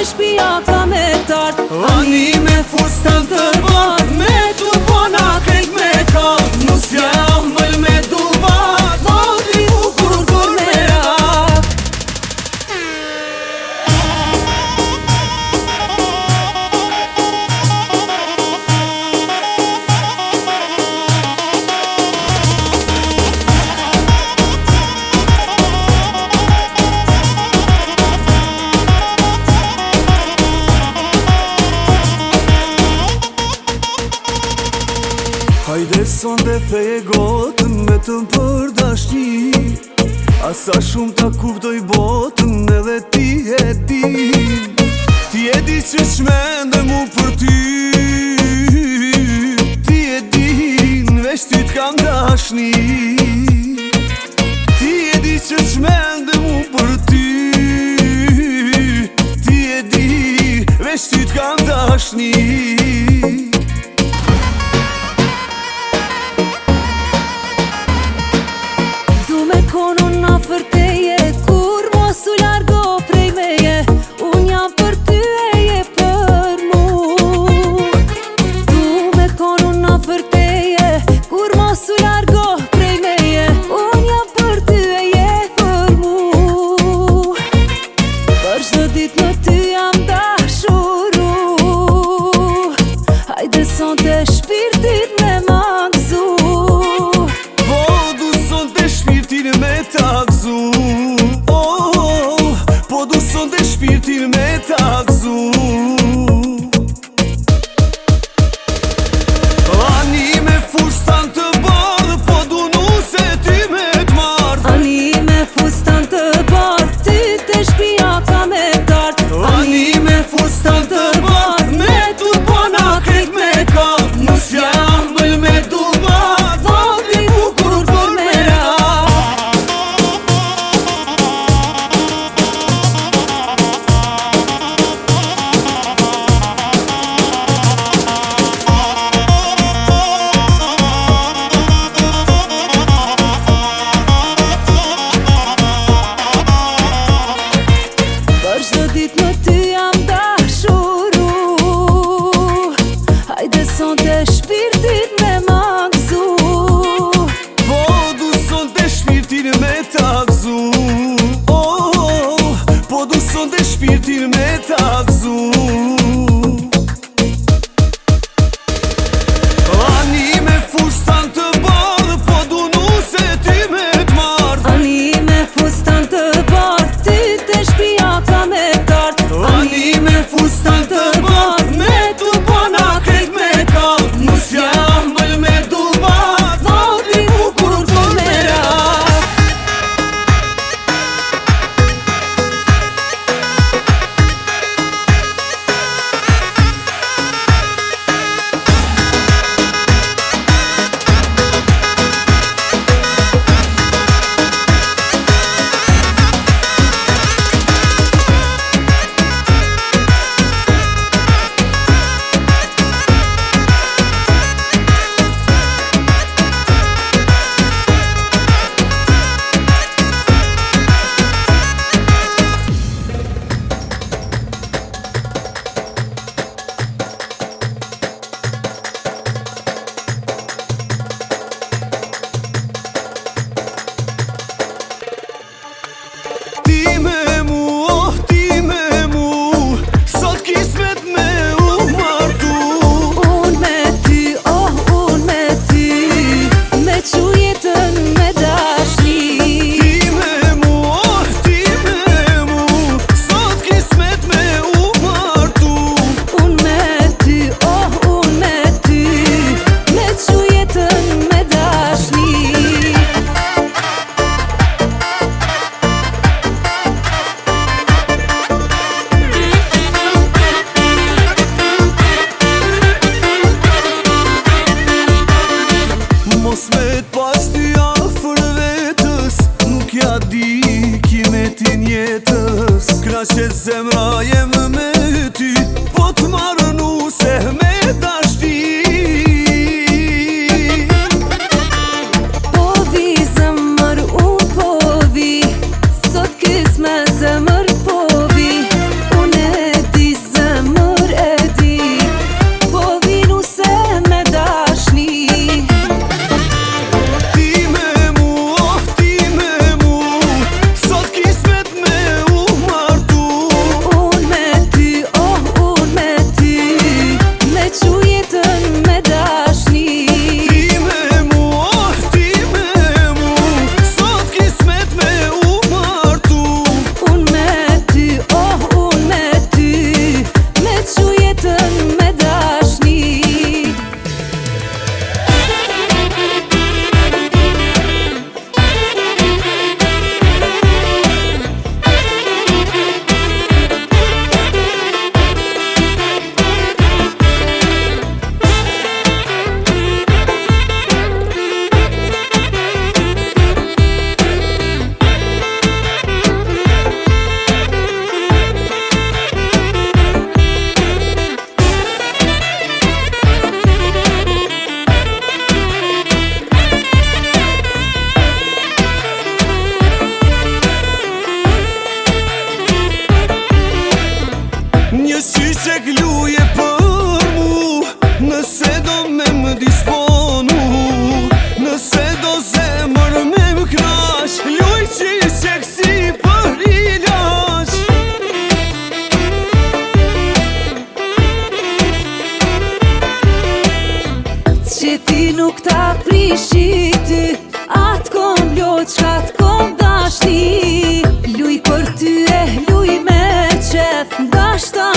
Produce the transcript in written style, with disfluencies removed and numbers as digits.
shtëpia ka me tart. Ani me fustan të bardh, me turbona krejt me kall. Nus jam mëll me duvat, modri bukur kur me rak. Hajde sonde feje gotën vetëm për dashni. Asa shumë ta kuptoj botën edhe ti e din. Ti e di që shmende mu për ty. Ti e din veç ty t'kam dashni. Ti e di që shmende mu për ty. Ti e di veç ty t'kam dashni. Kono na fërteje, kur mos u largo prej meje. Unë jam për ty e je për mu. Du me kono na fërteje, kur mos u largo prej meje. Unë jam për ty e je për mu. Për çdo ditë më ty jam dashuru. Hajde sonte shpirtin me magzu. Me takzu, oh, po du sonte shpirtin me takzu. Ani me fustan të bardh, po du nuse ty me t'mardh. Ani me fustan të bardh, ty te shtëpia ka me tart. Ani me fustan të bardh, me turbona krejt me kall. Nus jam mëll me duvat, modri bukur kur me rak. Çdo ditë më ty jam dashuru. Hajde sonte shpirtin me magzu. Po du sonte shpirtin me takzu, oh, po du sonte shpirtin me takzu. Ani me fustan të bardh, po du nuse ty me t'mardh. Ani me fustan të bardh, ty te shtëpia ka me tart. Ani me fustan të bardh, me turbona krejt me kall. Nus jam mëll me duvat, modri bukur kur me rak. që zemra jem me ty, po të marrë nuse me dashti. Po vi zemër, unë po vi, sot kis me zemër po vi. Unë e di qek luje për mu, nëse do me më disponu, nëse do zemër me më knash, luj qek si për ilash. Që ti nuk ta prishi ty, atë kom loq, atë kom dashni. Luj për ty e luj me qef, dashta